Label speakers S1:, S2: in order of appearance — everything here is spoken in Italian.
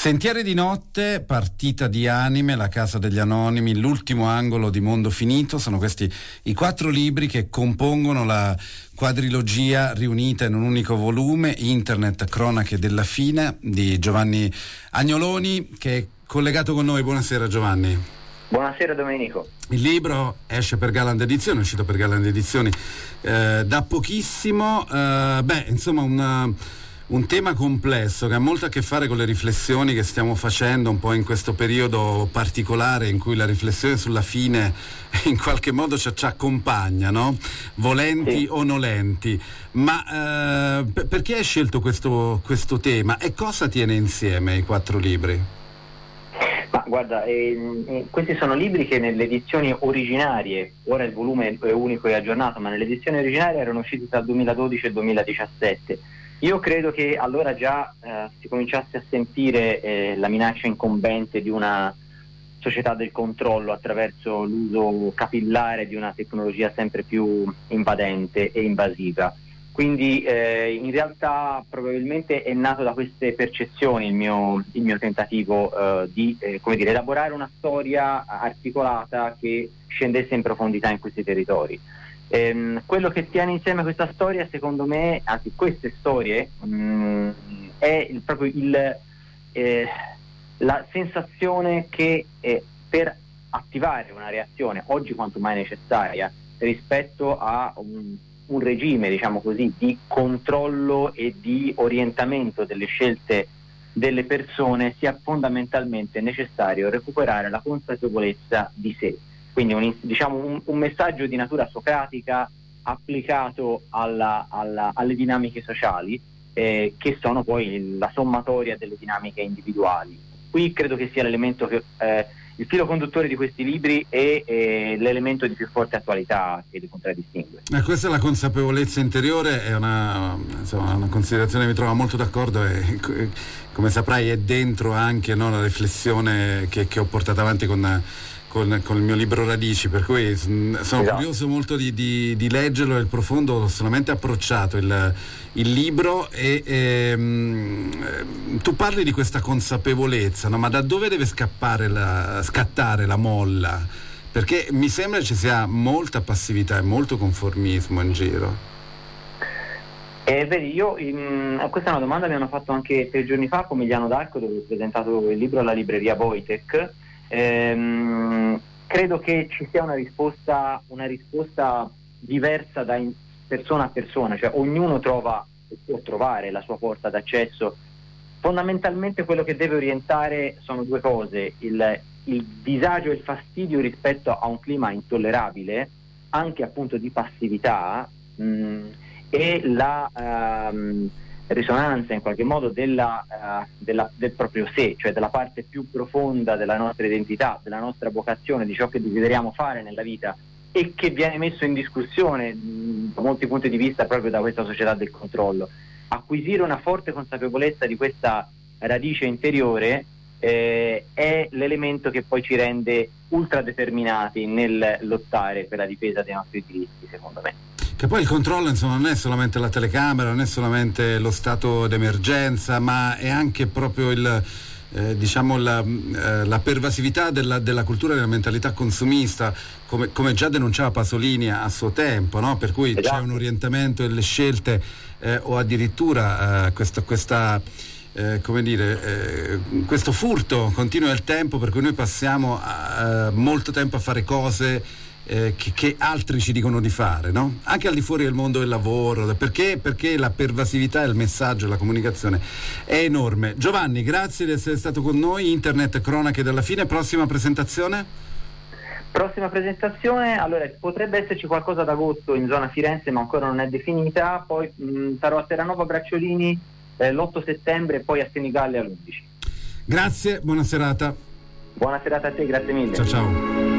S1: Sentieri di notte, Partita di anime, La casa degli anonimi, L'ultimo angolo di Mondo finito, sono questi i 4 libri che compongono la quadrilogia riunita in un unico volume, Internet, cronache della fine, di Giovanni Agnoloni, che è collegato con noi. Buonasera Giovanni.
S2: Buonasera Domenico.
S1: Il libro esce per Galand Edizioni, è uscito per Galand Edizioni da pochissimo, insomma un tema complesso che ha molto a che fare con le riflessioni che stiamo facendo un po' in questo periodo particolare in cui la riflessione sulla fine in qualche modo ci accompagna, no? Volenti
S2: sì.
S1: o nolenti. Ma perché hai scelto questo tema e cosa tiene insieme i 4 libri?
S2: Ma guarda, questi sono libri che nelle edizioni originarie, ora il volume è unico e aggiornato, ma nelle edizioni originarie erano usciti tra il 2012 e il 2017. Io credo che allora già si cominciasse a sentire la minaccia incombente di una società del controllo attraverso l'uso capillare di una tecnologia sempre più invadente e invasiva. Quindi in realtà probabilmente è nato da queste percezioni il mio tentativo di elaborare una storia articolata che scendesse in profondità in questi territori. Quello che tiene insieme questa storia, secondo me, anzi queste storie, è la sensazione che per attivare una reazione oggi quanto mai necessaria rispetto a un regime, diciamo così, di controllo e di orientamento delle scelte delle persone, sia fondamentalmente necessario recuperare la consapevolezza di sé. Quindi un messaggio di natura socratica applicato alle dinamiche sociali, che sono poi la sommatoria delle dinamiche individuali. Qui credo che sia l'elemento che il filo conduttore di questi libri è l'elemento di più forte attualità che li contraddistingue.
S1: Questa è la consapevolezza interiore, è una considerazione che mi trova molto d'accordo e come saprai è dentro anche, no, la riflessione che ho portato avanti con il mio libro Radici, per cui sono curioso molto di leggerlo nel profondo. Ho solamente approcciato il libro e tu parli di questa consapevolezza, no? Ma da dove deve scattare la molla? Perché mi sembra ci sia molta passività e molto conformismo in giro.
S2: Vedi, questa è una domanda che mi hanno fatto anche 3 giorni fa con Emiliano D'Arco, dove ho presentato il libro alla libreria Wojtek. Credo che ci sia una risposta diversa da persona a persona, cioè ognuno può trovare la sua porta d'accesso. Fondamentalmente quello che deve orientare sono 2 cose: il disagio e il fastidio rispetto a un clima intollerabile, anche appunto di passività, e la risonanza in qualche modo del proprio sé, cioè della parte più profonda della nostra identità, della nostra vocazione, di ciò che desideriamo fare nella vita e che viene messo in discussione da molti punti di vista proprio da questa società del controllo. Acquisire una forte consapevolezza di questa radice interiore è l'elemento che poi ci rende ultra determinati nel lottare per la difesa dei nostri diritti, secondo me.
S1: Che poi il controllo, insomma, non è solamente la telecamera, non è solamente lo stato d'emergenza, ma è anche proprio la pervasività della cultura e della mentalità consumista, come già denunciava Pasolini a suo tempo, no? Per cui c'è un orientamento delle scelte o addirittura questo furto continuo del tempo, per cui noi passiamo molto tempo a fare cose che altri ci dicono di fare, no? Anche al di fuori del mondo del lavoro, perché la pervasività del messaggio e la comunicazione è enorme. Giovanni, grazie di essere stato con noi. Internet, cronache della fine. Prossima presentazione,
S2: allora potrebbe esserci qualcosa ad agosto in zona Firenze, ma ancora non è definita. Poi sarò a Terranova Bracciolini l'8 settembre e poi a Senigallia l'11.
S1: Grazie, buona serata.
S2: Buona serata a te, grazie mille.
S1: Ciao.